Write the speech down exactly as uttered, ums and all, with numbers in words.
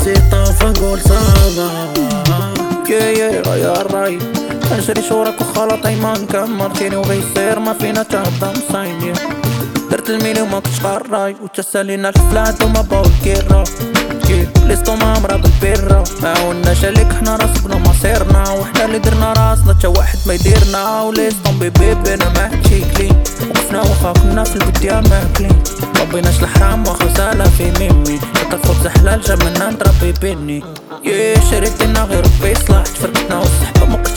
بسيطة فنقول صافا. يا يا غير راي نجري شورك وخلاط ما نكمرتيني وغيصير ما فينا تهضم صايمين. درت الميلي وما كنتش قراي وتسالينا الحفلات وما باو الكيرا. ليستوما مرض البيرة معاوناش عليك حنا راسبنا مصيرنا وحنا اللي درنا راسنا تا واحد ما يديرنا. وليستون بيبي بينا ما حدشي كلين وقفنا واخا كنا في البدية ماكلين مبغيناش الحرام واخا سالا في ميمي حتى الخبز حلال جا منا نضربي بيني. يا شريت لنا غير ربي يصلح تفرقتنا والصحبة مقتلة